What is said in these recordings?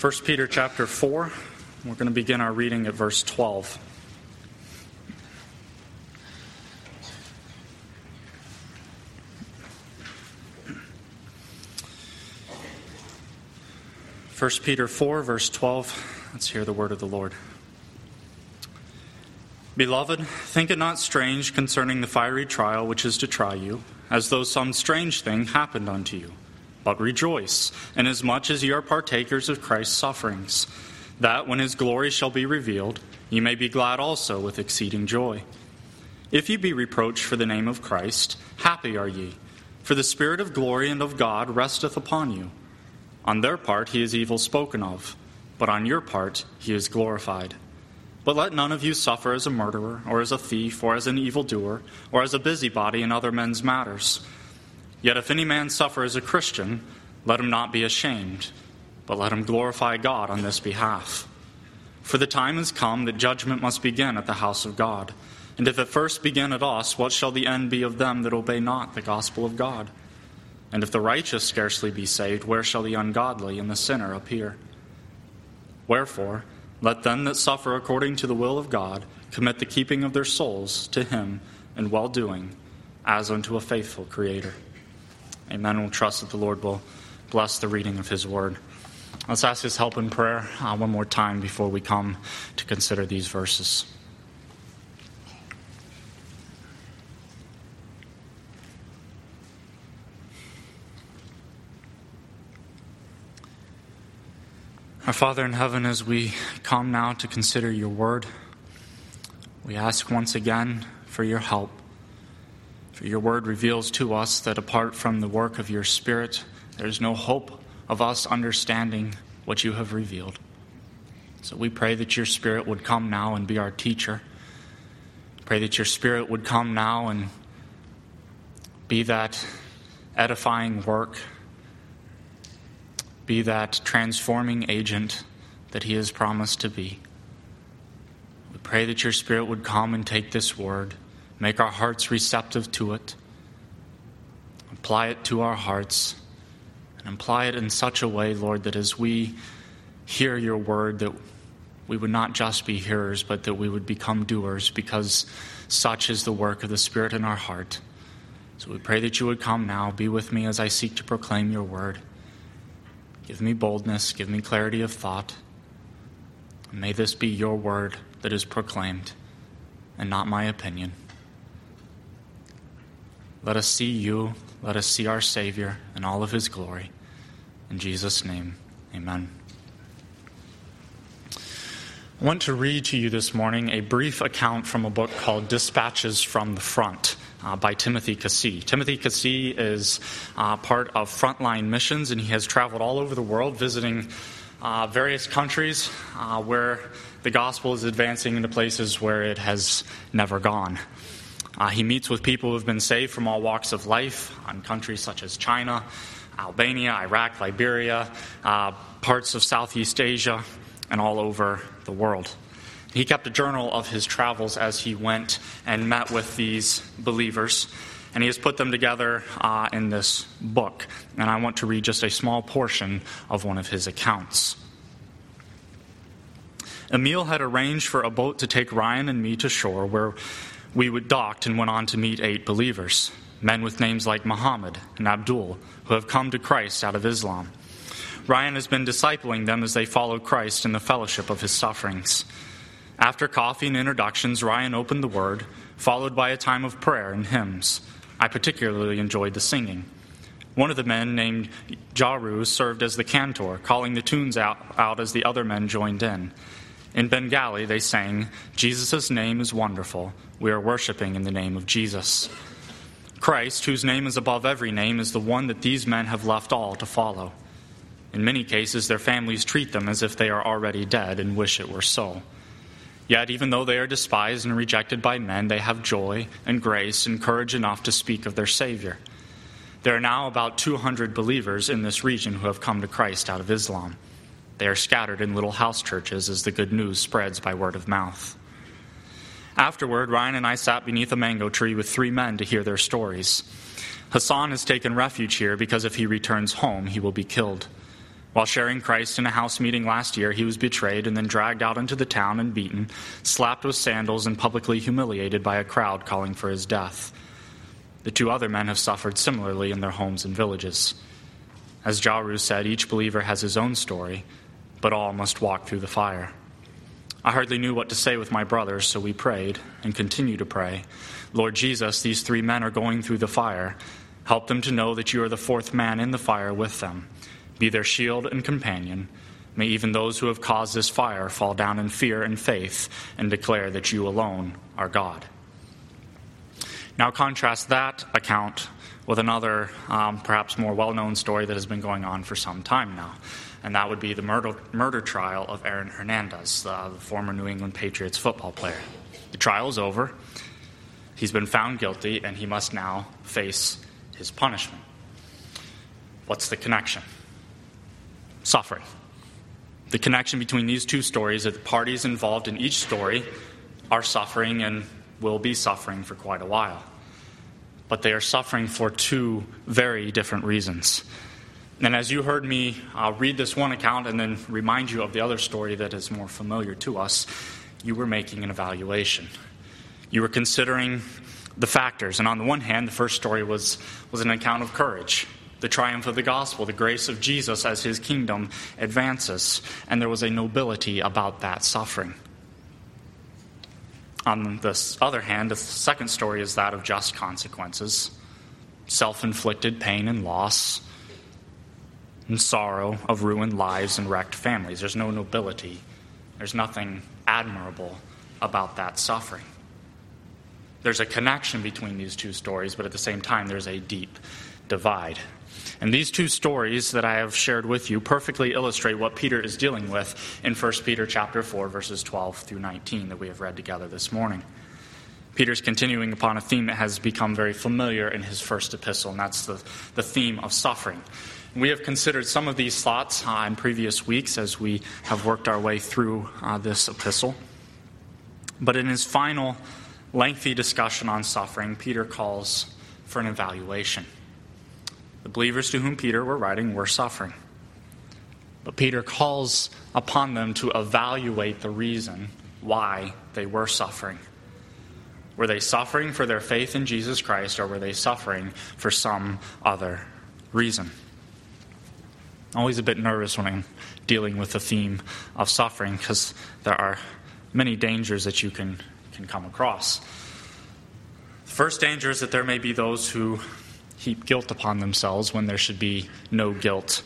1 Peter chapter 4. We're going to begin our reading at verse 12. First Peter 4, verse 12. Let's hear the word of the Lord. Beloved, think it not strange concerning the fiery trial which is to try you, as though some strange thing happened unto you. But rejoice, inasmuch as ye are partakers of Christ's sufferings, that when his glory shall be revealed, ye may be glad also with exceeding joy. If ye be reproached for the name of Christ, happy are ye, for the Spirit of glory and of God resteth upon you. On their part he is evil spoken of, but on your part he is glorified. But let none of you suffer as a murderer, or as a thief, or as an evildoer, or as a busybody in other men's matters. Yet if any man suffer as a Christian, let him not be ashamed, but let him glorify God on this behalf. For the time is come that judgment must begin at the house of God. And if it first begin at us, what shall the end be of them that obey not the gospel of God? And if the righteous scarcely be saved, where shall the ungodly and the sinner appear? Wherefore, let them that suffer according to the will of God commit the keeping of their souls to him in well-doing, as unto a faithful Creator. Amen. We'll trust that the Lord will bless the reading of his word. Let's ask his help in prayer one more time before we come to consider these verses. Our Father in heaven, as we come now to consider your word, we ask once again for your help. For your word reveals to us that apart from the work of your Spirit, there is no hope of us understanding what you have revealed. So we pray that your Spirit would come now and be our teacher. Pray that your Spirit would come now and be that edifying work, be that transforming agent that he has promised to be. We pray that your Spirit would come and take this word, make our hearts receptive to it, apply it to our hearts, and apply it in such a way, Lord, that as we hear your word, that we would not just be hearers, but that we would become doers, because such is the work of the Spirit in our heart. So we pray that you would come now, be with me as I seek to proclaim your word. Give me boldness, give me clarity of thought. And may this be your word that is proclaimed, and not my opinion. Let us see you, let us see our Savior in all of his glory. In Jesus' name, amen. I want to read to you this morning a brief account from a book called Dispatches from the Front by Timothy Keesee. Timothy Keesee is part of Frontline Missions, and he has traveled all over the world visiting various countries where the gospel is advancing into places where it has never gone. He meets with people who have been saved from all walks of life in countries such as China, Albania, Iraq, Liberia, parts of Southeast Asia, and all over the world. He kept a journal of his travels as he went and met with these believers, and he has put them together in this book. And I want to read just a small portion of one of his accounts. Emil had arranged for a boat to take Ryan and me to shore, where we would docked and went on to meet 8 believers, men with names like Muhammad and Abdul, who have come to Christ out of Islam. Ryan has been discipling them as they follow Christ in the fellowship of his sufferings. After coffee and introductions, Ryan opened the word, followed by a time of prayer and hymns. I particularly enjoyed the singing. One of the men, named Jaru, served as the cantor, calling the tunes out as the other men joined in. In Bengali, they sang, "Jesus' name is wonderful. We are worshiping in the name of Jesus." Christ, whose name is above every name, is the one that these men have left all to follow. In many cases, their families treat them as if they are already dead and wish it were so. Yet, even though they are despised and rejected by men, they have joy and grace and courage enough to speak of their Savior. There are now about 200 believers in this region who have come to Christ out of Islam. They are scattered in little house churches as the good news spreads by word of mouth. Afterward, Ryan and I sat beneath a mango tree with 3 men to hear their stories. Hassan has taken refuge here because if he returns home, he will be killed. While sharing Christ in a house meeting last year, he was betrayed and then dragged out into the town and beaten, slapped with sandals, and publicly humiliated by a crowd calling for his death. The 2 other men have suffered similarly in their homes and villages. As Jaru said, each believer has his own story, but all must walk through the fire. I hardly knew what to say with my brothers, so we prayed and continue to pray. Lord Jesus, these 3 men are going through the fire. Help them to know that you are the 4th man in the fire with them. Be their shield and companion. May even those who have caused this fire fall down in fear and faith and declare that you alone are God. Now contrast that account with another, perhaps more well-known story that has been going on for some time now. And that would be the murder trial of Aaron Hernandez, the former New England Patriots football player. The trial is over. He's been found guilty, and he must now face his punishment. What's the connection? Suffering. The connection between these 2 stories is that the parties involved in each story are suffering and will be suffering for quite a while. But they are suffering for 2 very different reasons. And as you heard me read this one account and then remind you of the other story that is more familiar to us, you were making an evaluation. You were considering the factors. And on the one hand, the first story was an account of courage, the triumph of the gospel, the grace of Jesus as his kingdom advances. And there was a nobility about that suffering. On the other hand, the second story is that of just consequences, self-inflicted pain and loss, and sorrow of ruined lives and wrecked families. There's no nobility. There's nothing admirable about that suffering. There's a connection between these 2 stories, but at the same time, there's a deep divide. And these 2 stories that I have shared with you perfectly illustrate what Peter is dealing with in 1 Peter chapter 4, verses 12 through 19 that we have read together this morning. Peter's continuing upon a theme that has become very familiar in his first epistle, and that's the theme of suffering. We have considered some of these thoughts in previous weeks as we have worked our way through this epistle. But in his final lengthy discussion on suffering, Peter calls for an evaluation. The believers to whom Peter were writing were suffering. But Peter calls upon them to evaluate the reason why they were suffering. Were they suffering for their faith in Jesus Christ, or were they suffering for some other reason? I'm always a bit nervous when I'm dealing with the theme of suffering, because there are many dangers that you can come across. The first danger is that there may be those who heap guilt upon themselves when there should be no guilt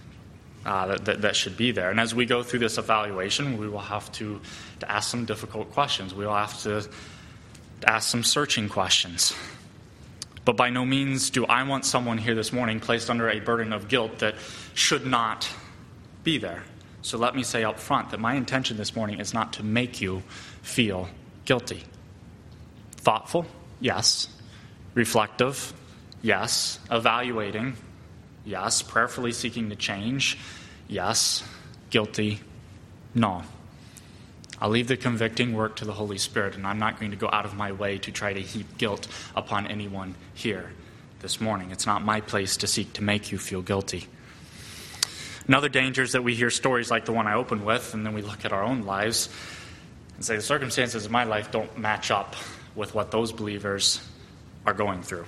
that should be there. And as we go through this evaluation, we will have to ask some difficult questions. We will have to ask some searching questions. But by no means do I want someone here this morning placed under a burden of guilt that should not be there. So let me say up front that my intention this morning is not to make you feel guilty. Thoughtful? Yes. Reflective? Yes. Evaluating? Yes. Prayerfully seeking to change? Yes. Guilty? No. I'll leave the convicting work to the Holy Spirit, and I'm not going to go out of my way to try to heap guilt upon anyone here this morning. It's not my place to seek to make you feel guilty. Another danger is that we hear stories like the one I opened with, and then we look at our own lives and say the circumstances of my life don't match up with what those believers are going through.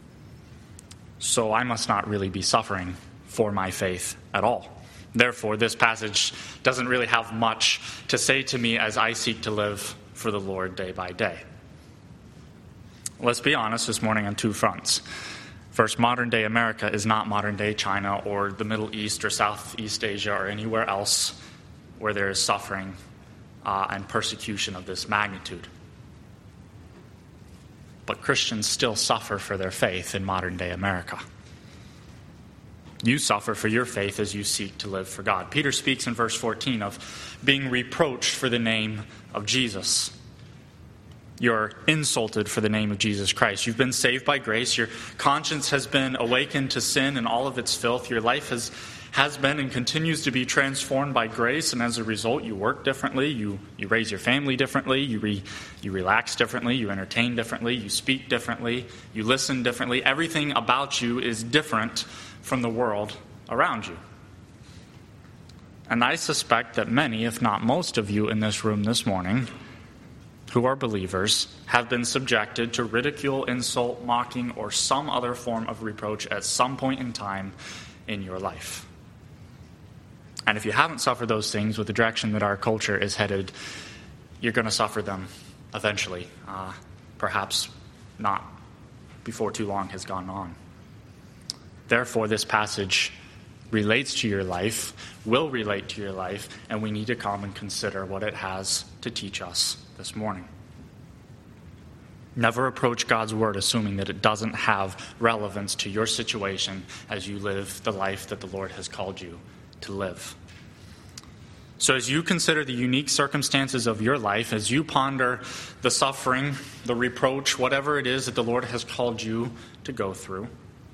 So I must not really be suffering for my faith at all. Therefore, this passage doesn't really have much to say to me as I seek to live for the Lord day by day. Let's be honest this morning on 2 fronts. First, modern-day America is not modern-day China or the Middle East or Southeast Asia or anywhere else where there is suffering and persecution of this magnitude. But Christians still suffer for their faith in modern-day America. You suffer for your faith as you seek to live for God. Peter speaks in verse 14 of being reproached for the name of Jesus. You're insulted for the name of Jesus Christ. You've been saved by grace. Your conscience has been awakened to sin and all of its filth. Your life has been and continues to be transformed by grace, and as a result, you work differently. You raise your family differently. You relax differently. You entertain differently. You speak differently. You listen differently. Everything about you is different from the world around you. And I suspect that many, if not most of you in this room this morning, who are believers, have been subjected to ridicule, insult, mocking, or some other form of reproach at some point in time in your life. And if you haven't suffered those things with the direction that our culture is headed, you're going to suffer them eventually. Perhaps not before too long has gone on. Therefore, this passage relates to your life, will relate to your life, and we need to come and consider what it has to teach us this morning. Never approach God's word assuming that it doesn't have relevance to your situation as you live the life that the Lord has called you to live. So as you consider the unique circumstances of your life, as you ponder the suffering, the reproach, whatever it is that the Lord has called you to go through,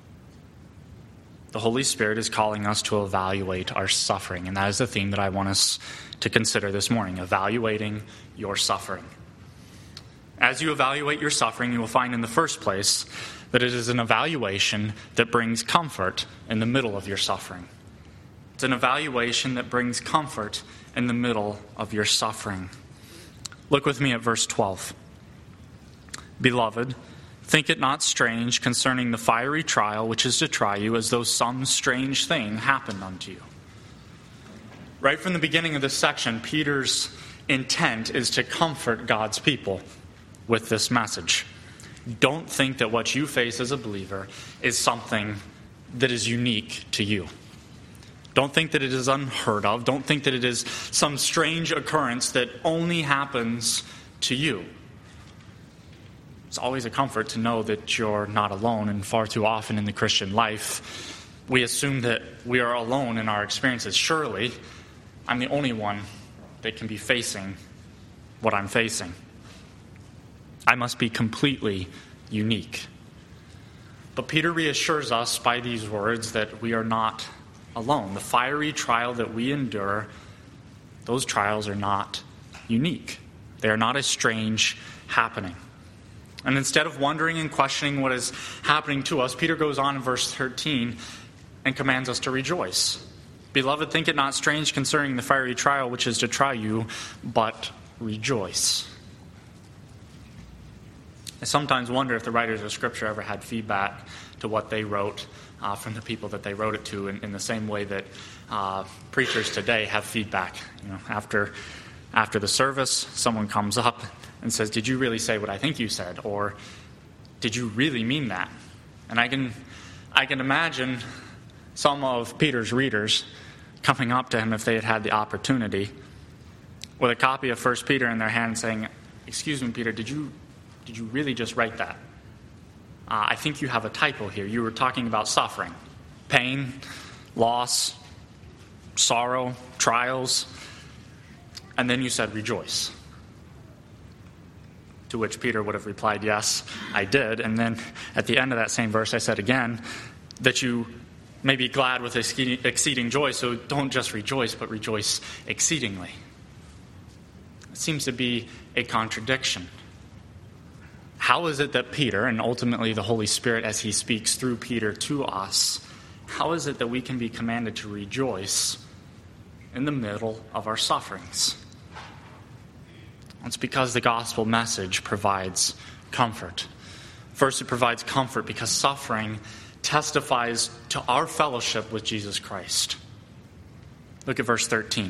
the Holy Spirit is calling us to evaluate our suffering. And that is the theme that I want us to consider this morning, evaluating your suffering. As you evaluate your suffering, you will find in the first place that it is an evaluation that brings comfort in the middle of your suffering. It's an evaluation that brings comfort in the middle of your suffering. Look with me at verse 12. Beloved, think it not strange concerning the fiery trial which is to try you, as though some strange thing happened unto you. Right from the beginning of this section, Peter's intent is to comfort God's people with this message. Don't think that what you face as a believer is something that is unique to you. Don't think that it is unheard of. Don't think that it is some strange occurrence that only happens to you. It's always a comfort to know that you're not alone, and far too often in the Christian life, we assume that we are alone in our experiences. Surely, I'm the only one that can be facing what I'm facing. I must be completely unique. But Peter reassures us by these words that we are not alone. The fiery trial that we endure, those trials are not unique. They are not a strange happening. And instead of wondering and questioning what is happening to us, Peter goes on in verse 13 and commands us to rejoice. Beloved, think it not strange concerning the fiery trial which is to try you, but rejoice. I sometimes wonder if the writers of Scripture ever had feedback to what they wrote from the people that they wrote it to, in the same way that preachers today have feedback. You know, after the service, someone comes up and says, "Did you really say what I think you said?" Or, "Did you really mean that?" And I can imagine some of Peter's readers coming up to him if they had had the opportunity with a copy of 1 Peter in their hand saying, "Excuse me, Peter, did you really just write that? I think you have a typo here. You were talking about suffering, pain, loss, sorrow, trials, and then you said rejoice." To which Peter would have replied, "Yes, I did." And then at the end of that same verse, I said again that you may be glad with exceeding joy. So don't just rejoice, but rejoice exceedingly. It seems to be a contradiction. How is it that Peter, and ultimately the Holy Spirit as he speaks through Peter to us, how is it that we can be commanded to rejoice in the middle of our sufferings? It's because the gospel message provides comfort. First, it provides comfort because suffering testifies to our fellowship with Jesus Christ. Look at verse 13.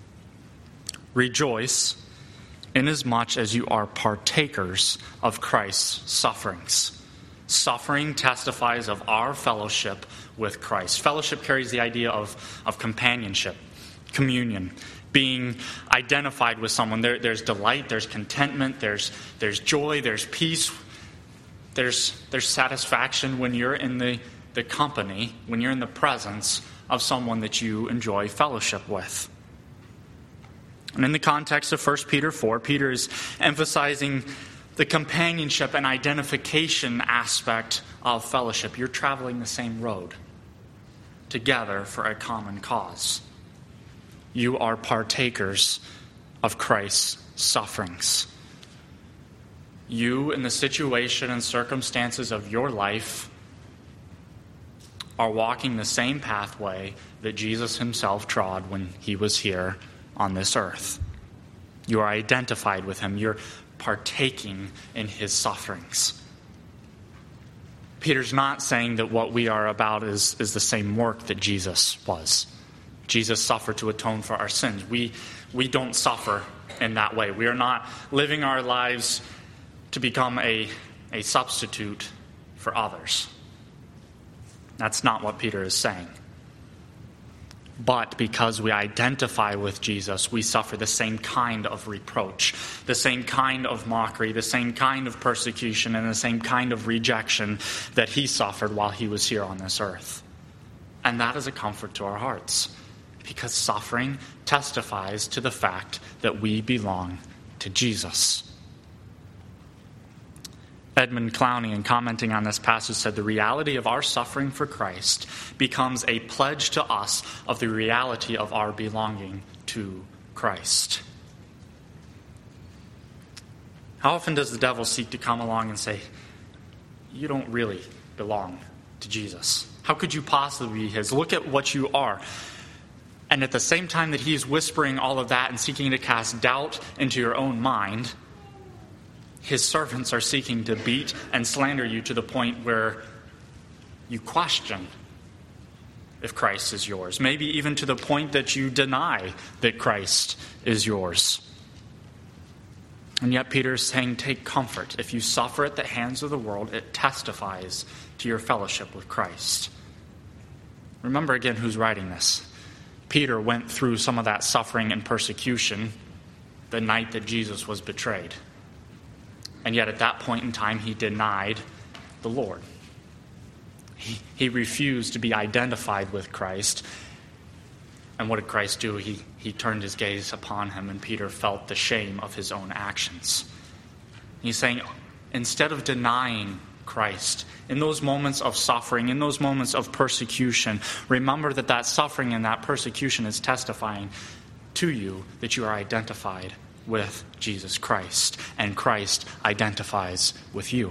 Rejoice inasmuch as you are partakers of Christ's sufferings. Suffering testifies of our fellowship with Christ. Fellowship carries the idea of companionship, communion, being identified with someone. There's delight, there's contentment, there's joy, there's peace, there's satisfaction when you're in the company, when you're in the presence of someone that you enjoy fellowship with. And in the context of 1 Peter 4, Peter is emphasizing the companionship and identification aspect of fellowship. You're traveling the same road together for a common cause. You are partakers of Christ's sufferings. You, in the situation and circumstances of your life, are walking the same pathway that Jesus himself trod when he was here on this earth. You are identified with him. You're partaking in his sufferings. Peter's not saying that what we are about is the same work that Jesus was. Jesus suffered to atone for our sins. We don't suffer in that way. We are not living our lives to become a substitute for others. That's not what Peter is saying. But because we identify with Jesus, we suffer the same kind of reproach, the same kind of mockery, the same kind of persecution, and the same kind of rejection that he suffered while he was here on this earth. And that is a comfort to our hearts, because suffering testifies to the fact that we belong to Jesus. Edmund Clowney, in commenting on this passage, said the reality of our suffering for Christ becomes a pledge to us of the reality of our belonging to Christ. How often does the devil seek to come along and say, you don't really belong to Jesus? How could you possibly be his? Look at what you are. And at the same time that he's whispering all of that and seeking to cast doubt into your own mind, his servants are seeking to beat and slander you to the point where you question if Christ is yours. Maybe even to the point that you deny that Christ is yours. And yet Peter is saying, take comfort. If you suffer at the hands of the world, it testifies to your fellowship with Christ. Remember again who's writing this. Peter went through some of that suffering and persecution the night that Jesus was betrayed. And yet at that point in time, he denied the Lord. He refused to be identified with Christ. And what did Christ do? He turned his gaze upon him, and Peter felt the shame of his own actions. He's saying, instead of denying Christ, in those moments of suffering, in those moments of persecution, remember that suffering and that persecution is testifying to you that you are identified with Jesus Christ, and Christ identifies with you.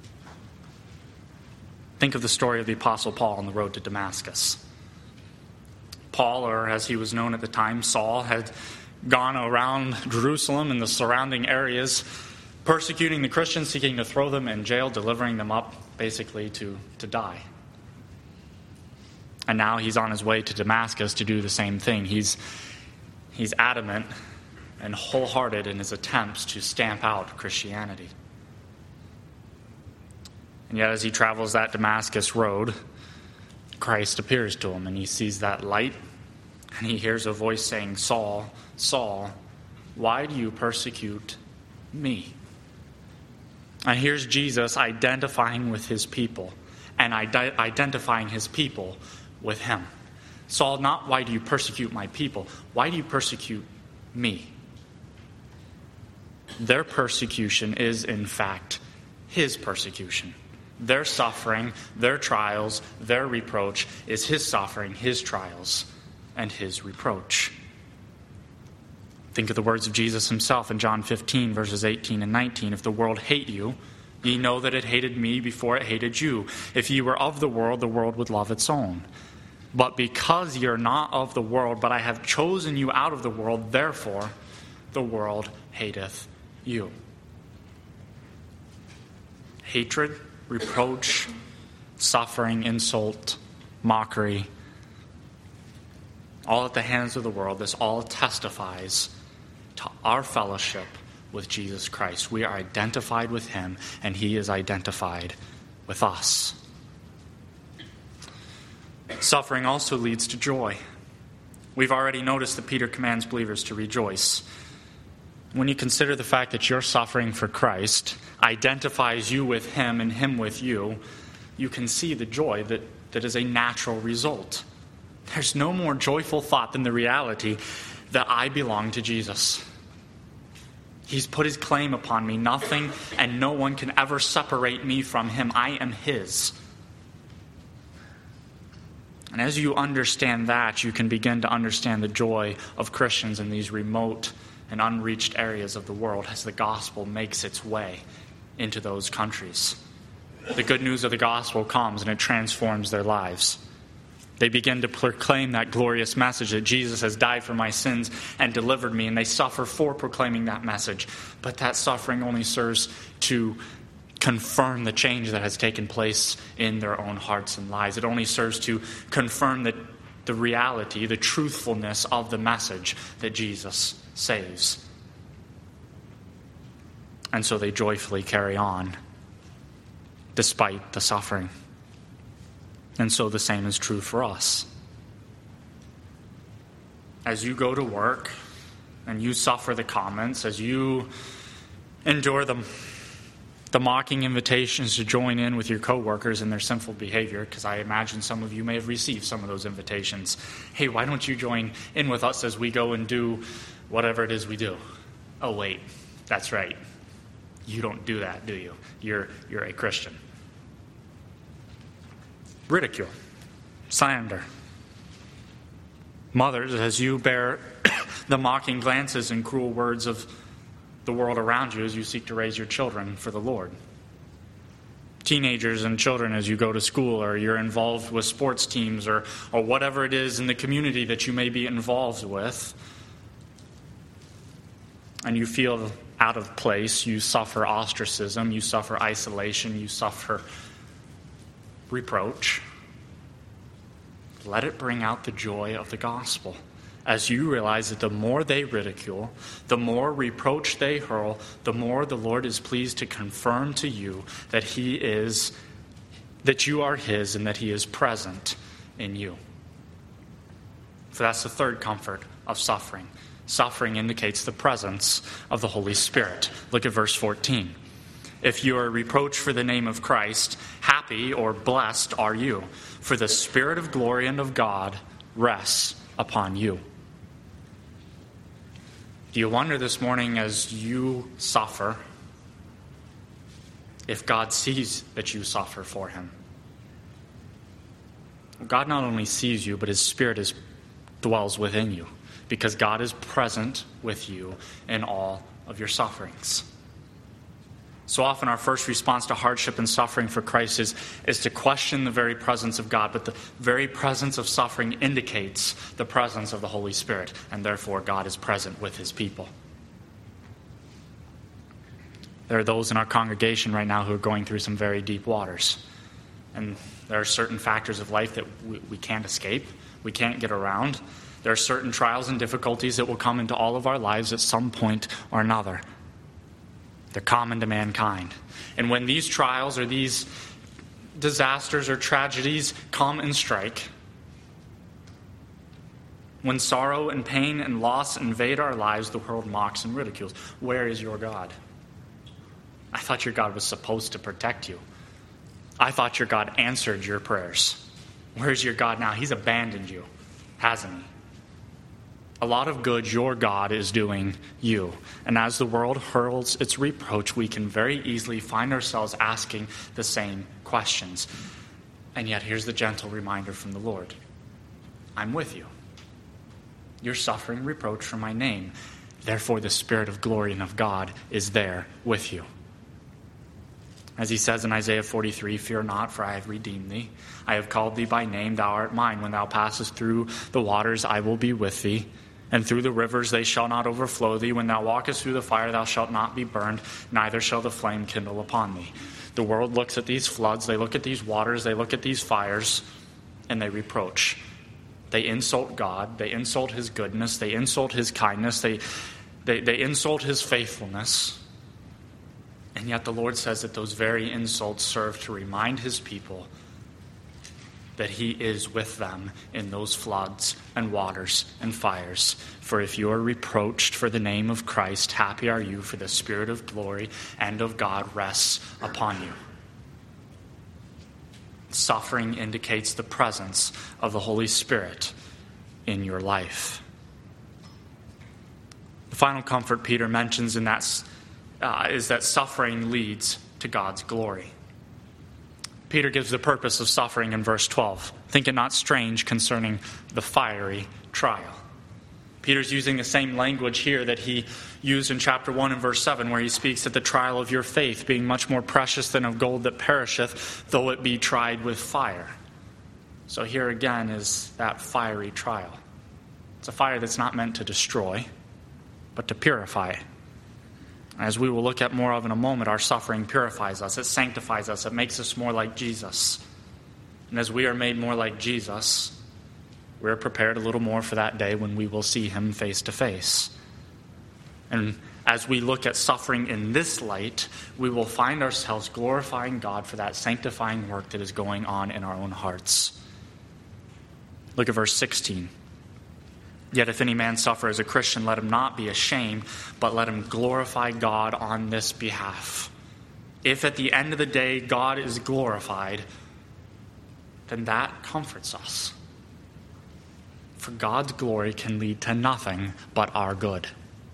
Think of the story of the Apostle Paul on the road to Damascus. Paul, or as he was known at the time, Saul, had gone around Jerusalem and the surrounding areas, persecuting the Christians, seeking to throw them in jail, delivering them up basically to die. And now he's on his way to Damascus to do the same thing. He's adamant and wholehearted in his attempts to stamp out Christianity. And yet as he travels that Damascus road, Christ appears to him, and he sees that light, and he hears a voice saying, Saul, Saul, why do you persecute me? And here's Jesus identifying with his people, and identifying his people with him. Saul, not why do you persecute my people, why do you persecute me? Their persecution is, in fact, his persecution. Their suffering, their trials, their reproach is his suffering, his trials, and his reproach. Think of the words of Jesus himself in John 15, verses 18 and 19. If the world hate you, ye know that it hated me before it hated you. If ye were of the world would love its own. But because ye are not of the world, but I have chosen you out of the world, therefore the world hateth you. Hatred, reproach, suffering, insult, mockery, all at the hands of the world. This all testifies to our fellowship with Jesus Christ. We are identified with him, and he is identified with us. Suffering also leads to joy. We've already noticed that Peter commands believers to rejoice. When you consider the fact that your suffering for Christ identifies you with him and him with you, you can see the joy that is a natural result. There's no more joyful thought than the reality that I belong to Jesus. He's put his claim upon me. Nothing and no one can ever separate me from him. I am his. And as you understand that, you can begin to understand the joy of Christians in these remote and unreached areas of the world as the gospel makes its way into those countries. The good news of the gospel comes and it transforms their lives. They begin to proclaim that glorious message that Jesus has died for my sins and delivered me, and they suffer for proclaiming that message. But that suffering only serves to confirm the change that has taken place in their own hearts and lives. It only serves to confirm the reality, the truthfulness of the message that Jesus saves. And so they joyfully carry on despite the suffering. And so the same is true for us. As you go to work and you suffer the comments, as you endure the mocking invitations to join in with your coworkers in their sinful behavior, because I imagine some of you may have received some of those invitations. Hey, why don't you join in with us as we go and do whatever it is we do? Oh, wait, that's right. You don't do that, do you? You're a Christian. Ridicule, slander. Mothers, as you bear the mocking glances and cruel words of the world around you as you seek to raise your children for the Lord. Teenagers and children, as you go to school or you're involved with sports teams or whatever it is in the community that you may be involved with, and you feel out of place, you suffer ostracism, you suffer isolation, you suffer reproach. Let it bring out the joy of the gospel as you realize that the more they ridicule, the more reproach they hurl, the more the Lord is pleased to confirm to you that that you are His and that He is present in you. For that's the third comfort of suffering. Suffering indicates the presence of the Holy Spirit. Look at verse 14. If you are reproached for the name of Christ, happy or blessed are you, for the Spirit of glory and of God rests upon you. Do you wonder this morning as you suffer if God sees that you suffer for Him? God not only sees you, but His Spirit dwells within you, because God is present with you in all of your sufferings. So often our first response to hardship and suffering for Christ is to question the very presence of God, but the very presence of suffering indicates the presence of the Holy Spirit, and therefore God is present with His people. There are those in our congregation right now who are going through some very deep waters, and there are certain factors of life that we can't escape, we can't get around. There are certain trials and difficulties that will come into all of our lives at some point or another. They're common to mankind. And when these trials or these disasters or tragedies come and strike, when sorrow and pain and loss invade our lives, the world mocks and ridicules. Where is your God? I thought your God was supposed to protect you. I thought your God answered your prayers. Where's your God now? He's abandoned you, hasn't he? A lot of good your God is doing you. And as the world hurls its reproach, we can very easily find ourselves asking the same questions. And yet here's the gentle reminder from the Lord. I'm with you. You're suffering reproach for my name. Therefore the Spirit of glory and of God is there with you. As he says in Isaiah 43, fear not, for I have redeemed thee. I have called thee by name, thou art mine. When thou passest through the waters, I will be with thee. And through the rivers they shall not overflow thee. When thou walkest through the fire, thou shalt not be burned, neither shall the flame kindle upon thee. The world looks at these floods, they look at these waters, they look at these fires, and they reproach. They insult God, they insult His goodness, they insult His kindness, they insult His faithfulness. And yet the Lord says that those very insults serve to remind His people that He is with them in those floods and waters and fires. For if you are reproached for the name of Christ, happy are you, for the Spirit of glory and of God rests upon you. Suffering indicates the presence of the Holy Spirit in your life. The final comfort Peter mentions in that is that suffering leads to God's glory. Peter gives the purpose of suffering in verse 12. Think it not strange concerning the fiery trial. Peter's using the same language here that he used in chapter 1 and verse 7, where he speaks of the trial of your faith being much more precious than of gold that perisheth, though it be tried with fire. So here again is that fiery trial. It's a fire that's not meant to destroy, but to purify. As we will look at more of in a moment, our suffering purifies us. It sanctifies us. It makes us more like Jesus. And as we are made more like Jesus, we're prepared a little more for that day when we will see him face to face. And as we look at suffering in this light, we will find ourselves glorifying God for that sanctifying work that is going on in our own hearts. Look at verse 16. Yet if any man suffer as a Christian, let him not be ashamed, but let him glorify God on this behalf. If at the end of the day God is glorified, then that comforts us. For God's glory can lead to nothing but our good.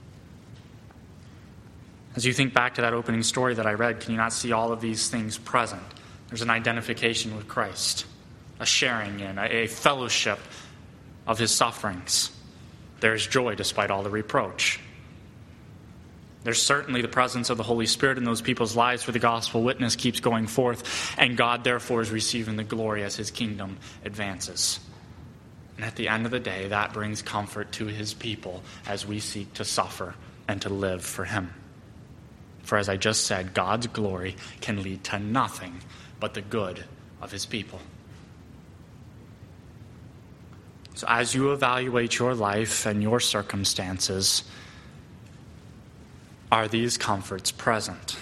As you think back to that opening story that I read, can you not see all of these things present? There's an identification with Christ, a sharing in, a fellowship of his sufferings. There's joy despite all the reproach. There's certainly the presence of the Holy Spirit in those people's lives where the gospel witness keeps going forth, and God therefore is receiving the glory as his kingdom advances. And at the end of the day, that brings comfort to his people as we seek to suffer and to live for him. For as I just said, God's glory can lead to nothing but the good of his people. So as you evaluate your life and your circumstances, are these comforts present?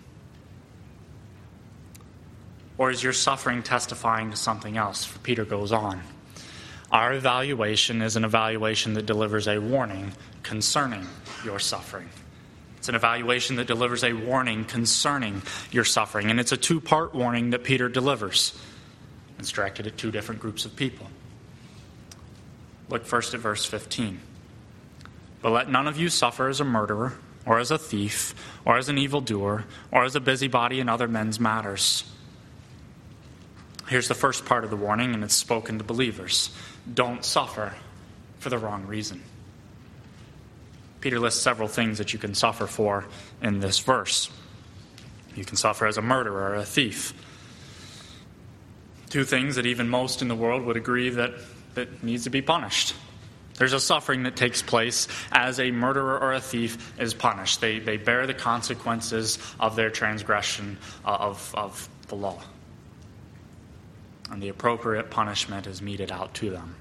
Or is your suffering testifying to something else? For Peter goes on. Our evaluation is an evaluation that delivers a warning concerning your suffering. It's an evaluation that delivers a warning concerning your suffering. And it's a two-part warning that Peter delivers. It's directed at two different groups of people. Look first at verse 15. But let none of you suffer as a murderer, or as a thief, or as an evildoer, or as a busybody in other men's matters. Here's the first part of the warning, and it's spoken to believers. Don't suffer for the wrong reason. Peter lists several things that you can suffer for in this verse. You can suffer as a murderer or a thief. Two things that even most in the world would agree that needs to be punished. There's a suffering that takes place as a murderer or a thief is punished. They bear the consequences of their transgression of the law. And the appropriate punishment is meted out to them.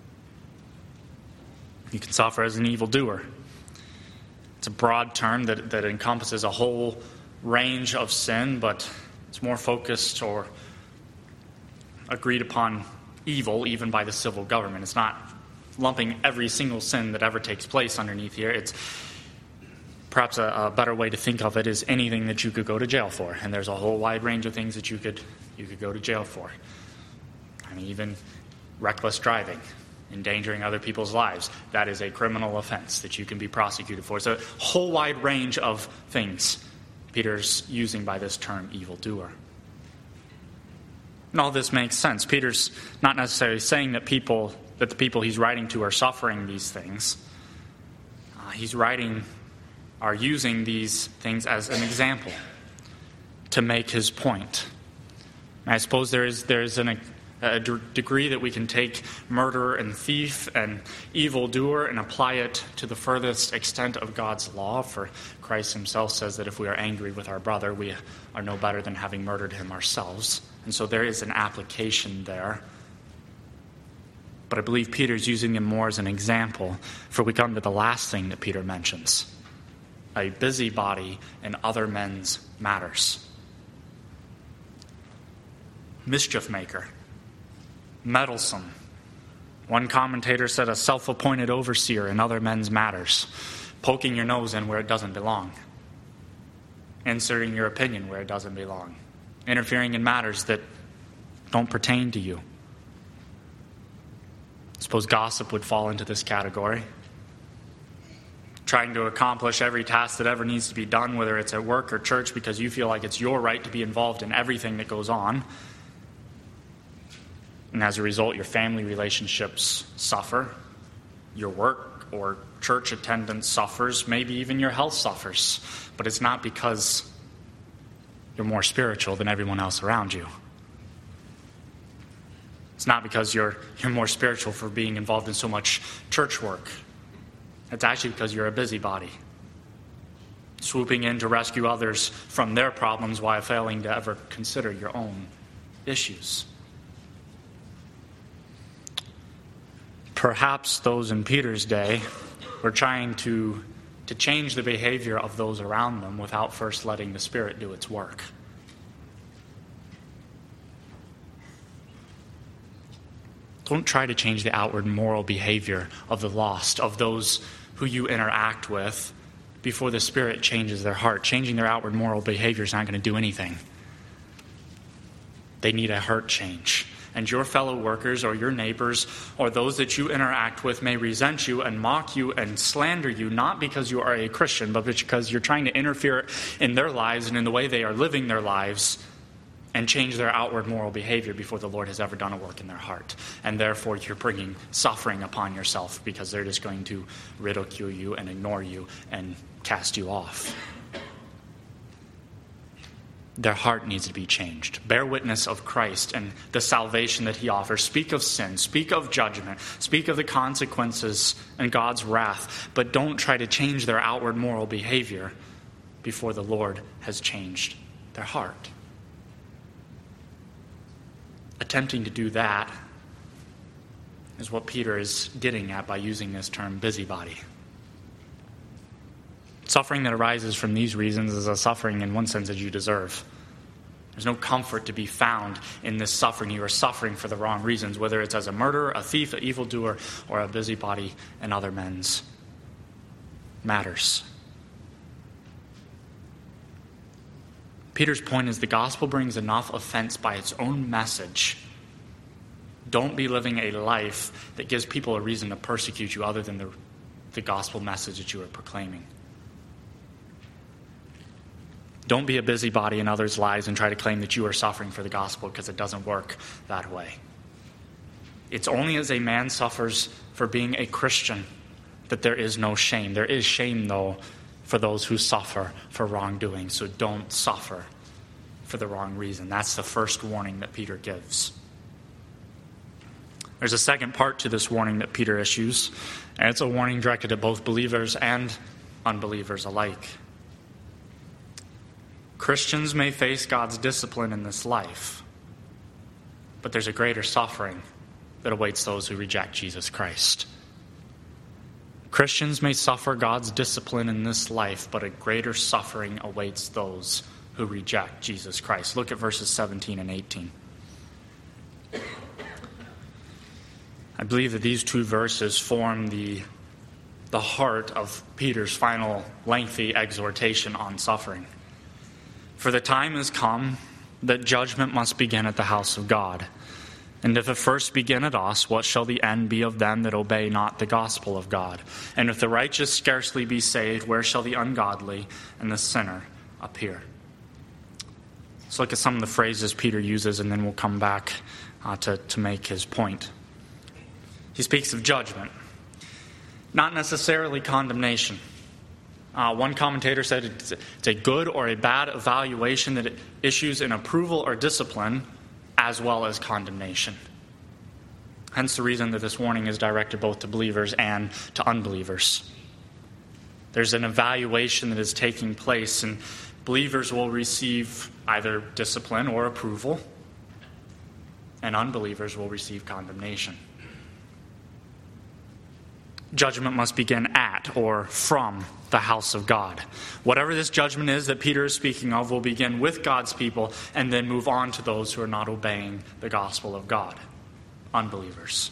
You can suffer as an evildoer. It's a broad term that encompasses a whole range of sin, but it's more focused or agreed upon evil even by the civil government. It's not lumping every single sin that ever takes place underneath here. It's perhaps a better way to think of it is anything that you could go to jail for. And there's a whole wide range of things that you could go to jail for. I mean, even reckless driving, endangering other people's lives, that is a criminal offense that you can be prosecuted for. It's a whole wide range of things Peter's using by this term evildoer. And all this makes sense. Peter's not necessarily saying that the people he's writing to are suffering these things. Are using these things as an example to make his point. And I suppose there's a degree that we can take murderer and thief and evildoer and apply it to the furthest extent of God's law. For Christ himself says that if we are angry with our brother, we are no better than having murdered him ourselves. And so there is an application there. But I believe Peter's using them more as an example, for we come to the last thing that Peter mentions: a busybody in other men's matters. Mischief maker. Meddlesome. One commentator said a self-appointed overseer in other men's matters, poking your nose in where it doesn't belong, inserting your opinion where it doesn't belong, interfering in matters that don't pertain to you. I suppose gossip would fall into this category. Trying to accomplish every task that ever needs to be done, whether it's at work or church, because you feel like it's your right to be involved in everything that goes on. And as a result, your family relationships suffer. Your work or church attendance suffers. Maybe even your health suffers. But it's not because you're more spiritual than everyone else around you. It's not because you're more spiritual for being involved in so much church work. It's actually because you're a busybody, swooping in to rescue others from their problems while failing to ever consider your own issues. Perhaps those in Peter's day were trying to change the behavior of those around them without first letting the Spirit do its work. Don't try to change the outward moral behavior of the lost, of those who you interact with, before the Spirit changes their heart. Changing their outward moral behavior is not going to do anything. They need a heart change. And your fellow workers or your neighbors or those that you interact with may resent you and mock you and slander you, not because you are a Christian, but because you're trying to interfere in their lives and in the way they are living their lives and change their outward moral behavior before the Lord has ever done a work in their heart. And therefore you're bringing suffering upon yourself because they're just going to ridicule you and ignore you and cast you off. Their heart needs to be changed. Bear witness of Christ and the salvation that he offers. Speak of sin. Speak of judgment. Speak of the consequences and God's wrath. But don't try to change their outward moral behavior before the Lord has changed their heart. Attempting to do that is what Peter is getting at by using this term busybody. Suffering that arises from these reasons is a suffering in one sense that you deserve. There's no comfort to be found in this suffering. You are suffering for the wrong reasons, whether it's as a murderer, a thief, an evildoer, or a busybody in other men's matters. Peter's point is the gospel brings enough offense by its own message. Don't be living a life that gives people a reason to persecute you other than the gospel message that you are proclaiming. Don't be a busybody in others' lives and try to claim that you are suffering for the gospel, because it doesn't work that way. It's only as a man suffers for being a Christian that there is no shame. There is shame, though, for those who suffer for wrongdoing. So don't suffer for the wrong reason. That's the first warning that Peter gives. There's a second part to this warning that Peter issues, and it's a warning directed at both believers and unbelievers alike. Christians may face God's discipline in this life, but there's a greater suffering that awaits those who reject Jesus Christ. Christians may suffer God's discipline in this life, but a greater suffering awaits those who reject Jesus Christ. Look at verses 17 and 18. I believe that these two verses form the heart of Peter's final lengthy exhortation on suffering. For the time has come that judgment must begin at the house of God. And if it first begin at us, what shall the end be of them that obey not the gospel of God? And if the righteous scarcely be saved, where shall the ungodly and the sinner appear? Let's look at some of the phrases Peter uses, and then we'll come back to make his point. He speaks of judgment, not necessarily condemnation. One commentator said it's a good or a bad evaluation that it issues an approval or discipline as well as condemnation. Hence the reason that this warning is directed both to believers and to unbelievers. There's an evaluation that is taking place, and believers will receive either discipline or approval, and unbelievers will receive condemnation. Judgment must begin at or from the house of God. Whatever this judgment is that Peter is speaking of will begin with God's people and then move on to those who are not obeying the gospel of God, unbelievers.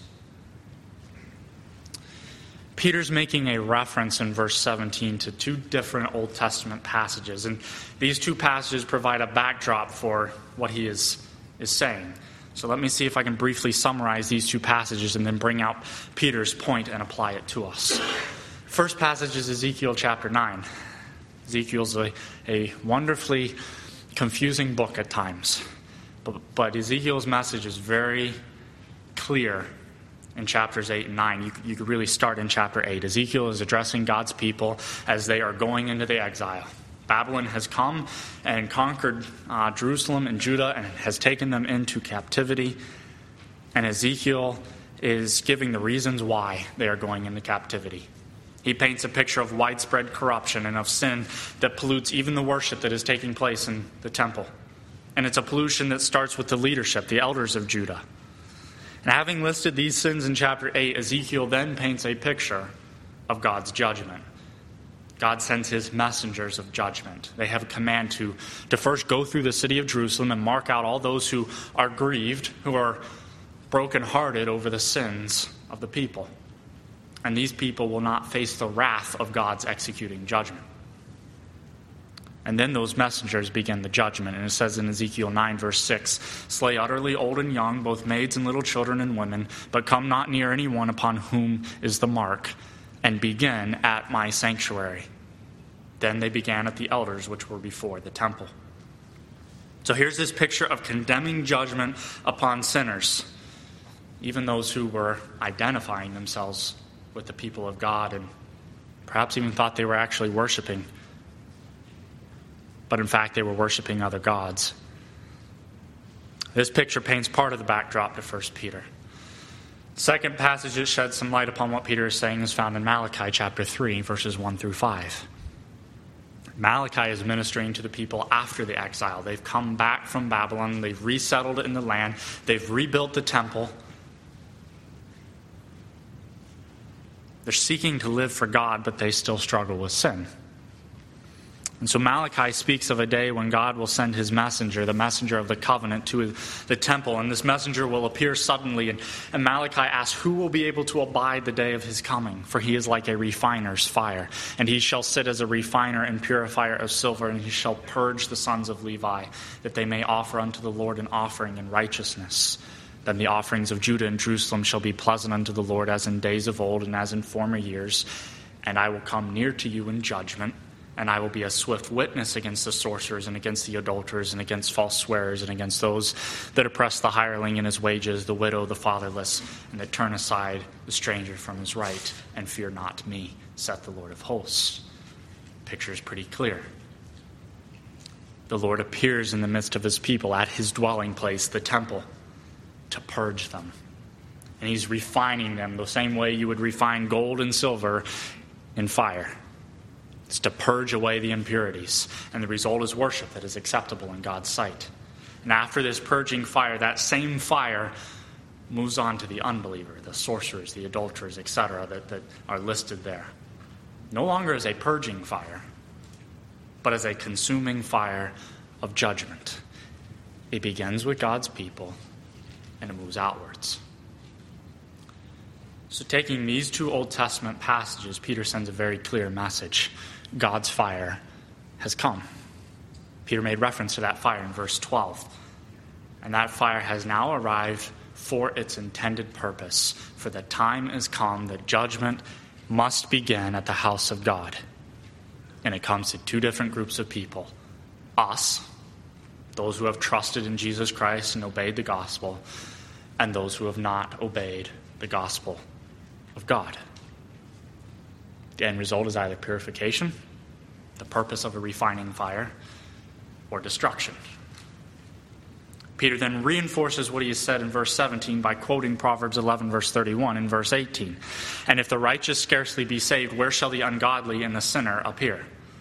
Peter's making a reference in verse 17 to two different Old Testament passages, and these two passages provide a backdrop for what he is saying. So let me see if I can briefly summarize these two passages and then bring out Peter's point and apply it to us. First passage is Ezekiel chapter 9. Ezekiel's a wonderfully confusing book at times. But Ezekiel's message is very clear in chapters 8 and 9. You could really start in chapter 8. Ezekiel is addressing God's people as they are going into the exile. Babylon has come and conquered Jerusalem and Judah and has taken them into captivity. And Ezekiel is giving the reasons why they are going into captivity. He paints a picture of widespread corruption and of sin that pollutes even the worship that is taking place in the temple. And it's a pollution that starts with the leadership, the elders of Judah. And having listed these sins in chapter 8, Ezekiel then paints a picture of God's judgment. God sends his messengers of judgment. They have a command to first go through the city of Jerusalem and mark out all those who are grieved, who are brokenhearted over the sins of the people. And these people will not face the wrath of God's executing judgment. And then those messengers begin the judgment. And it says in Ezekiel 9, verse 6, "Slay utterly old and young, both maids and little children and women, but come not near any one upon whom is the mark, and begin at my sanctuary." Then they began at the elders which were before the temple. So here's this picture of condemning judgment upon sinners, even those who were identifying themselves with the people of God and perhaps even thought they were actually worshiping. But in fact, they were worshiping other gods. This picture paints part of the backdrop to 1 Peter. The second passage that sheds some light upon what Peter is saying is found in Malachi chapter 3, verses 1 through 5. Malachi is ministering to the people after the exile. They've come back from Babylon. They've resettled in the land. They've rebuilt the temple. They're seeking to live for God, but they still struggle with sin. And so Malachi speaks of a day when God will send his messenger, the messenger of the covenant, to the temple. And this messenger will appear suddenly. And Malachi asks, who will be able to abide the day of his coming? For he is like a refiner's fire. And he shall sit as a refiner and purifier of silver. And he shall purge the sons of Levi, that they may offer unto the Lord an offering in righteousness. Then the offerings of Judah and Jerusalem shall be pleasant unto the Lord, as in days of old and as in former years. And I will come near to you in judgment. And I will be a swift witness against the sorcerers and against the adulterers and against false swearers and against those that oppress the hireling in his wages, the widow, the fatherless, and that turn aside the stranger from his right, and fear not me, saith the Lord of hosts. The picture is pretty clear. The Lord appears in the midst of his people at his dwelling place, the temple, to purge them. And he's refining them the same way you would refine gold and silver in fire. It's to purge away the impurities. And the result is worship that is acceptable in God's sight. And after this purging fire, that same fire moves on to the unbeliever, the sorcerers, the adulterers, etc., that are listed there. No longer as a purging fire, but as a consuming fire of judgment. It begins with God's people, and it moves outwards. So taking these two Old Testament passages, Peter sends a very clear message. God's fire has come. Peter made reference to that fire in verse 12. And that fire has now arrived for its intended purpose. For the time is come that judgment must begin at the house of God. And it comes to two different groups of people. Us, those who have trusted in Jesus Christ and obeyed the gospel, and those who have not obeyed the gospel of God. The end result is either purification, the purpose of a refining fire, or destruction. Peter then reinforces what he has said in verse 17 by quoting Proverbs 11, verse 31 and verse 18. And if the righteous scarcely be saved, where shall the ungodly and the sinner appear?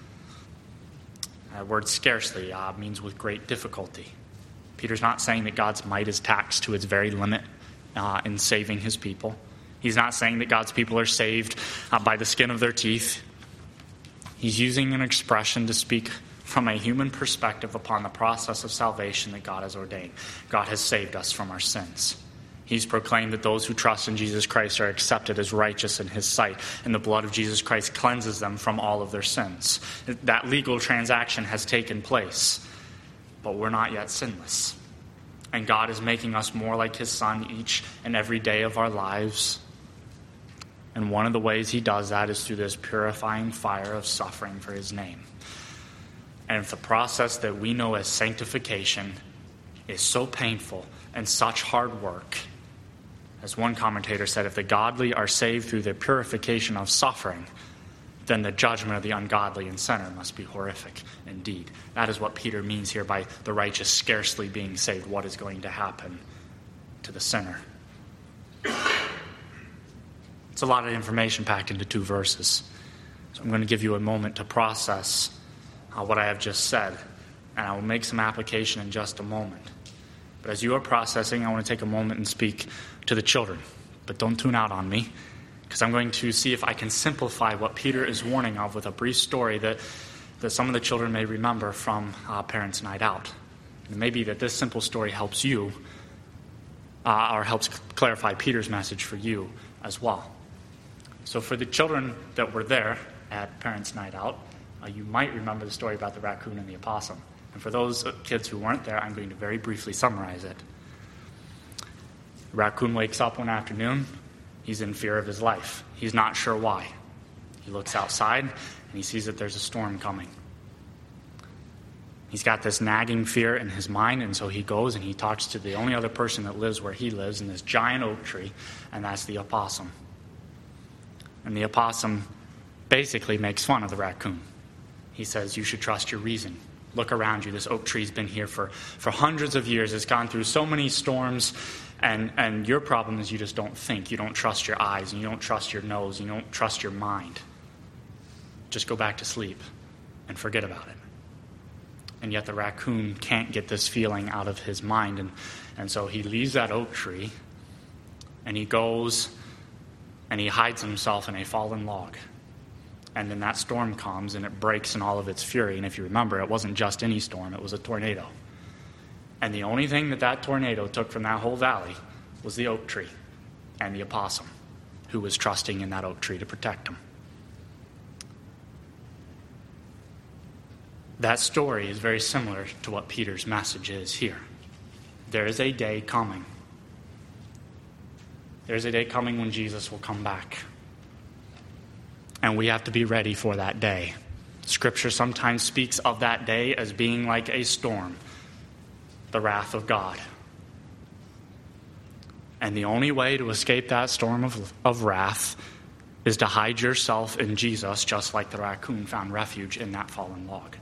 That word scarcely means with great difficulty. Peter's not saying that God's might is taxed to its very limit in saving his people. He's not saying that God's people are saved by the skin of their teeth. He's using an expression to speak from a human perspective upon the process of salvation that God has ordained. God has saved us from our sins. He's proclaimed that those who trust in Jesus Christ are accepted as righteous in his sight, and the blood of Jesus Christ cleanses them from all of their sins. That legal transaction has taken place, but we're not yet sinless. And God is making us more like his Son each and every day of our lives. And one of the ways he does that is through this purifying fire of suffering for his name. And if the process that we know as sanctification is so painful and such hard work, as one commentator said, if the godly are saved through the purification of suffering, then the judgment of the ungodly and sinner must be horrific indeed. That is what Peter means here by the righteous scarcely being saved. What is going to happen to the sinner? It's a lot of information packed into 2 verses. So I'm going to give you a moment to process what I have just said, and I will make some application in just a moment. But as you are processing, I want to take a moment and speak to the children. But don't tune out on me, because I'm going to see if I can simplify what Peter is warning of with a brief story that some of the children may remember from Parents' Night Out. And it may be that this simple story helps you, or helps clarify Peter's message for you as well. So for the children that were there at Parents' Night Out, you might remember the story about the raccoon and the opossum. And for those kids who weren't there, I'm going to very briefly summarize it. The raccoon wakes up one afternoon. He's in fear of his life. He's not sure why. He looks outside, and he sees that there's a storm coming. He's got this nagging fear in his mind, and so he goes and he talks to the only other person that lives where he lives, in this giant oak tree, and that's the opossum. And the opossum basically makes fun of the raccoon. He says, "You should trust your reason. Look around you. This oak tree's been here for hundreds of years. It's gone through so many storms, and your problem is you just don't think. You don't trust your eyes, and you don't trust your nose, and you don't trust your mind. Just go back to sleep and forget about it." And yet the raccoon can't get this feeling out of his mind, and so he leaves that oak tree, and he goes and he hides himself in a fallen log. And then that storm comes, and it breaks in all of its fury. And if you remember, it wasn't just any storm, it was a tornado. And the only thing that tornado took from that whole valley was the oak tree and the opossum, who was trusting in that oak tree to protect him. That story is very similar to what Peter's message is here. There is a day coming. There's a day coming when Jesus will come back. And we have to be ready for that day. Scripture sometimes speaks of that day as being like a storm, the wrath of God. And the only way to escape that storm of wrath is to hide yourself in Jesus, just like the raccoon found refuge in that fallen log.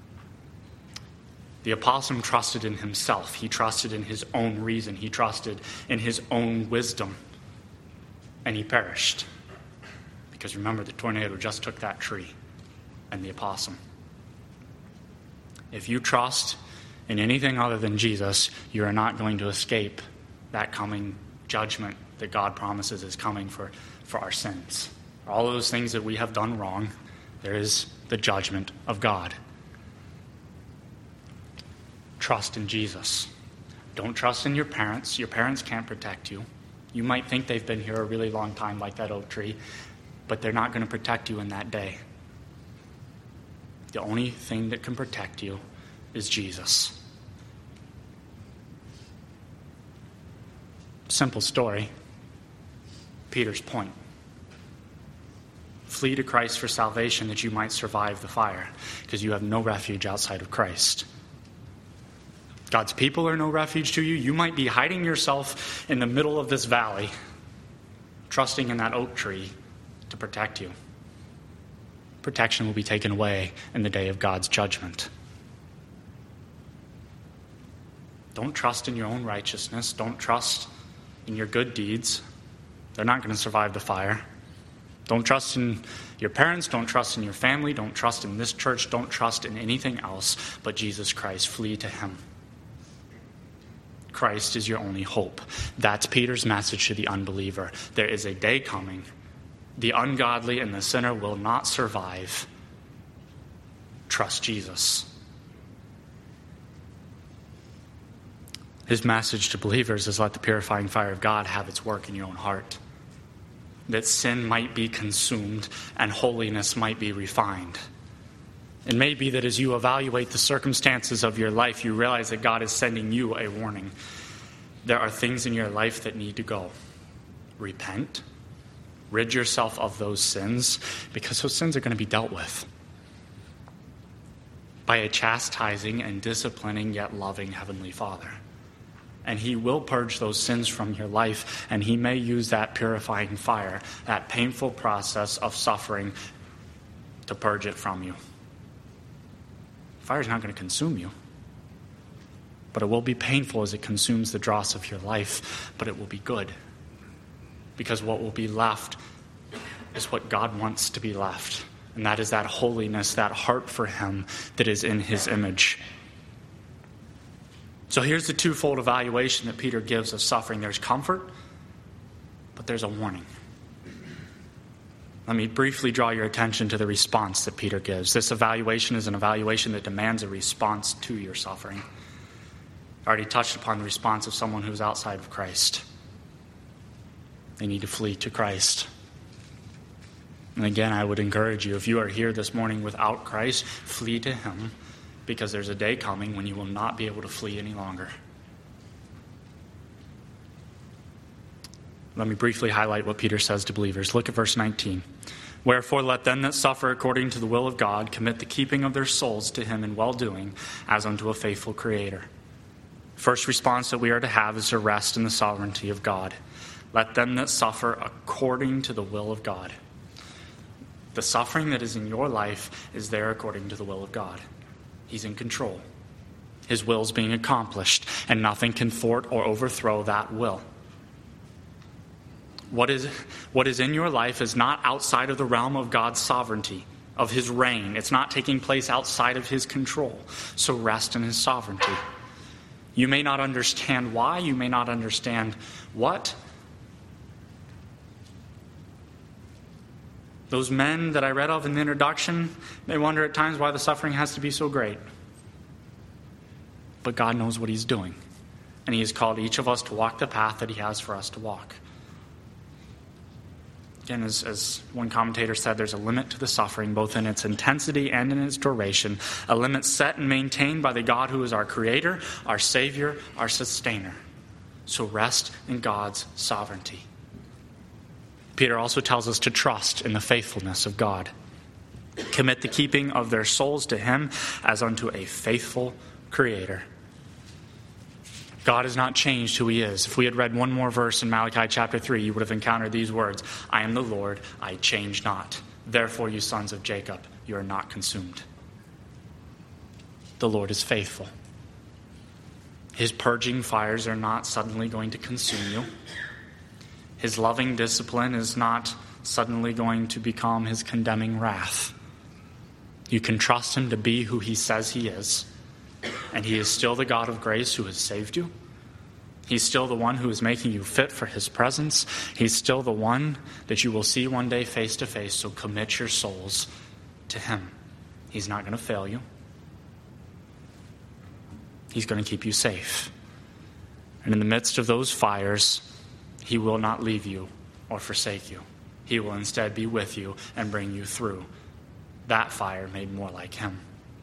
The opossum trusted in himself. He trusted in his own reason. He trusted in his own wisdom. And he perished. Because remember, the tornado just took that tree and the opossum. If you trust in anything other than Jesus, you are not going to escape that coming judgment that God promises is coming for our sins. For all those things that we have done wrong, there is the judgment of God. Trust in Jesus. Don't trust in your parents. Your parents can't protect you. You might think they've been here a really long time, like that oak tree, but they're not going to protect you in that day. The only thing that can protect you is Jesus. Simple story. Peter's point. Flee to Christ for salvation that you might survive the fire, because you have no refuge outside of Christ. God's people are no refuge to you. You might be hiding yourself in the middle of this valley, trusting in that oak tree to protect you. Protection will be taken away in the day of God's judgment. Don't trust in your own righteousness. Don't trust in your good deeds. They're not going to survive the fire. Don't trust in your parents. Don't trust in your family. Don't trust in this church. Don't trust in anything else but Jesus Christ. Flee to him. Christ is your only hope. That's Peter's message to the unbeliever. There is a day coming. The ungodly and the sinner will not survive. Trust Jesus. His message to believers is let the purifying fire of God have its work in your own heart. That sin might be consumed and holiness might be refined. It may be that as you evaluate the circumstances of your life, you realize that God is sending you a warning. There are things in your life that need to go. Repent. Rid yourself of those sins, because those sins are going to be dealt with by a chastising and disciplining yet loving Heavenly Father. And he will purge those sins from your life, and he may use that purifying fire, that painful process of suffering, to purge it from you. Fire is not going to consume you, but it will be painful as it consumes the dross of your life, but it will be good. Because what will be left is what God wants to be left. And that is that holiness, that heart for him that is in his image. So here's the twofold evaluation that Peter gives of suffering. There's comfort, but there's a warning. Let me briefly draw your attention to the response that Peter gives. This evaluation is an evaluation that demands a response to your suffering. I already touched upon the response of someone who's outside of Christ. They need to flee to Christ. And again, I would encourage you, if you are here this morning without Christ, flee to him, because there's a day coming when you will not be able to flee any longer. Let me briefly highlight what Peter says to believers. Look at verse 19. Wherefore let them that suffer according to the will of God commit the keeping of their souls to him in well-doing, as unto a faithful Creator. First response that we are to have is to rest in the sovereignty of God. Let them that suffer according to the will of God. The suffering that is in your life is there according to the will of God. He's in control. His will is being accomplished, and nothing can thwart or overthrow that will. What is in your life is not outside of the realm of God's sovereignty, of his reign. It's not taking place outside of his control. So rest in his sovereignty. You may not understand why. You may not understand what. Those men that I read of in the introduction, they wonder at times why the suffering has to be so great. But God knows what he's doing. And he has called each of us to walk the path that he has for us to walk. Again, as one commentator said, there's a limit to the suffering, both in its intensity and in its duration, a limit set and maintained by the God who is our Creator, our Savior, our Sustainer. So rest in God's sovereignty. Peter also tells us to trust in the faithfulness of God. Commit the keeping of their souls to him as unto a faithful Creator. God has not changed who he is. If we had read one more verse in Malachi chapter 3, you would have encountered these words, I am the Lord, I change not. Therefore, you sons of Jacob, you are not consumed. The Lord is faithful. His purging fires are not suddenly going to consume you. His loving discipline is not suddenly going to become his condemning wrath. You can trust him to be who he says he is. And he is still the God of grace who has saved you. He's still the one who is making you fit for his presence. He's still the one that you will see one day face to face. So commit your souls to him. He's not going to fail you. He's going to keep you safe. And in the midst of those fires, he will not leave you or forsake you. He will instead be with you and bring you through that fire made more like him.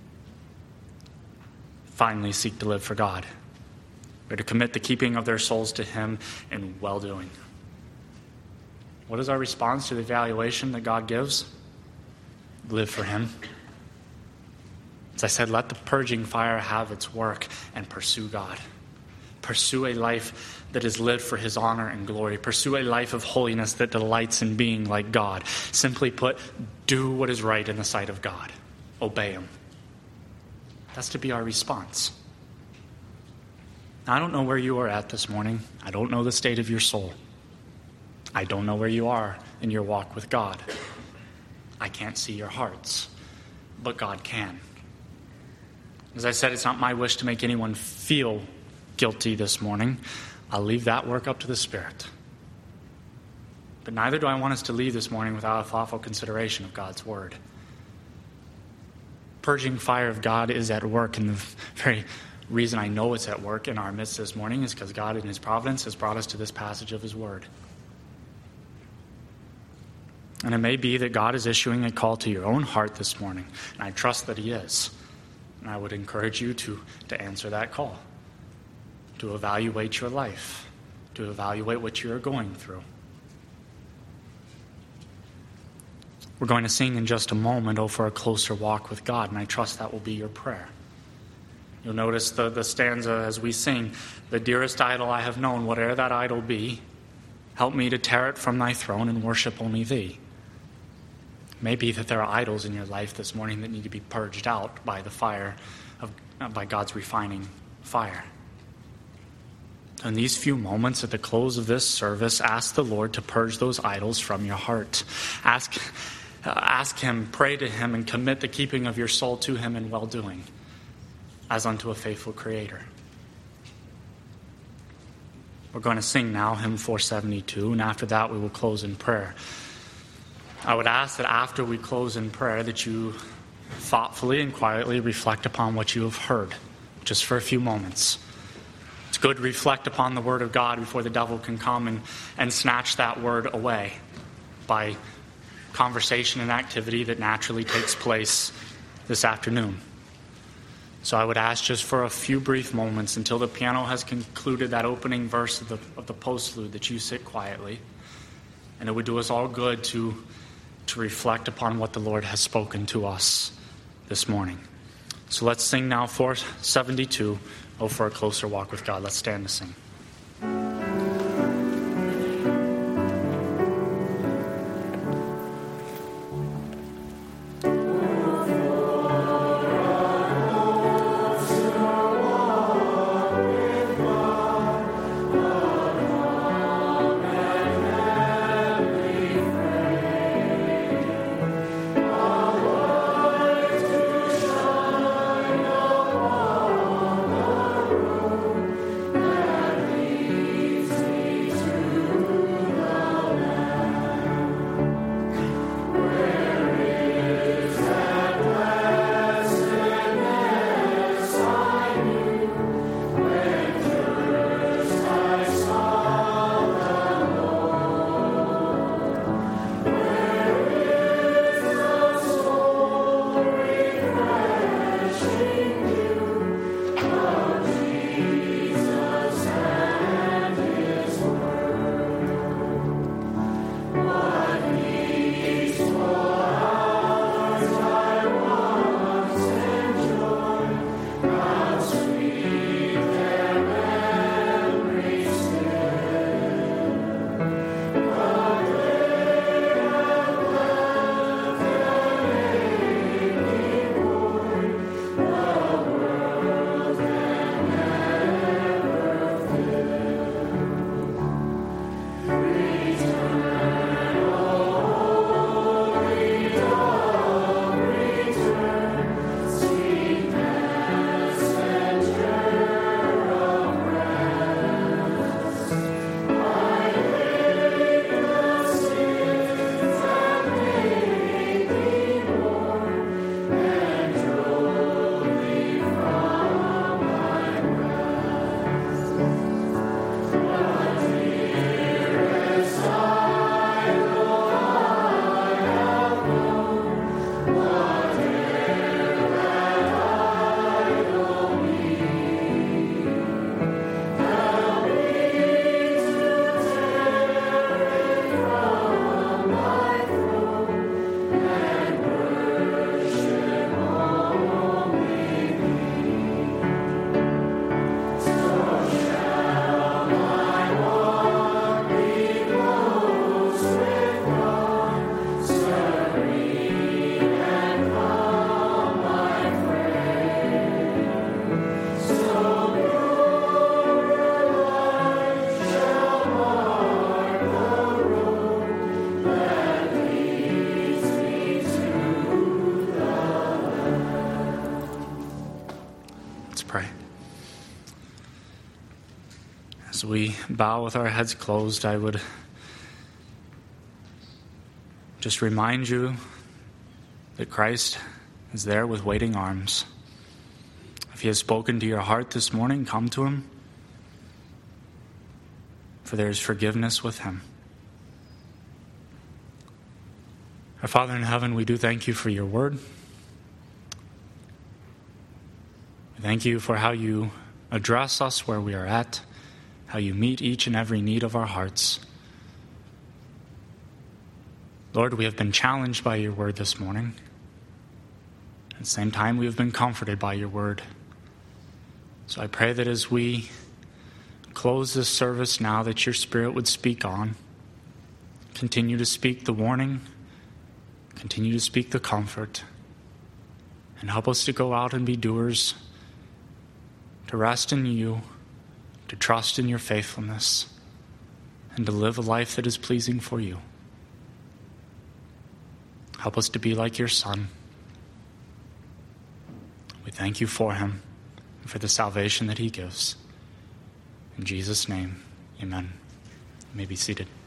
Finally, seek to live for God. We're to commit the keeping of their souls to him in well-doing. What is our response to the evaluation that God gives? Live for him. As I said, let the purging fire have its work and pursue God. Pursue a life that is lived for his honor and glory. Pursue a life of holiness that delights in being like God. Simply put, do what is right in the sight of God. Obey him. That's to be our response. Now, I don't know where you are at this morning. I don't know the state of your soul. I don't know where you are in your walk with God. I can't see your hearts, but God can. As I said, it's not my wish to make anyone feel guilty this morning. I'll leave that work up to the Spirit. But neither do I want us to leave this morning without a thoughtful consideration of God's Word. Purging fire of God is at work, and the very reason I know it's at work in our midst this morning is because God in his providence has brought us to this passage of his Word. And it may be that God is issuing a call to your own heart this morning, and I trust that he is. And I would encourage you to answer that call, to evaluate your life, to evaluate what you are going through. We're going to sing in just a moment, "Oh, for a closer walk with God," and I trust that will be your prayer. You'll notice the stanza as we sing, "The dearest idol I have known, whate'er that idol be, help me to tear it from thy throne and worship only thee." It may be that there are idols in your life this morning that need to be purged out by the fire by God's refining fire. In these few moments at the close of this service, ask the Lord to purge those idols from your heart. Ask Him, pray to Him, and commit the keeping of your soul to Him in well-doing, as unto a faithful Creator. We're going to sing now hymn 472, and after that we will close in prayer. I would ask that after we close in prayer that you thoughtfully and quietly reflect upon what you have heard, just for a few moments. It's good to reflect upon the Word of God before the devil can come and snatch that Word away by conversation and activity that naturally takes place this afternoon. So I would ask just for a few brief moments until the piano has concluded that opening verse of the postlude that you sit quietly. And it would do us all good to reflect upon what the Lord has spoken to us this morning. So let's sing now 472, Oh, for a Closer Walk with God. Let's stand to sing. As we bow with our heads closed, I would just remind you that Christ is there with waiting arms. If He has spoken to your heart this morning, come to Him, for there is forgiveness with Him. Our Father in heaven, we do thank You for Your word. We thank You for how You address us where we are at, how You meet each and every need of our hearts. Lord, we have been challenged by Your word this morning. At the same time, we have been comforted by Your word. So I pray that as we close this service now, that Your Spirit would speak on, continue to speak the warning, continue to speak the comfort, and help us to go out and be doers, to rest in You, to trust in your faithfulness, and to live a life that is pleasing for you. Help us to be like your Son. We thank you for him and for the salvation that he gives. In Jesus' name, amen. You may be seated.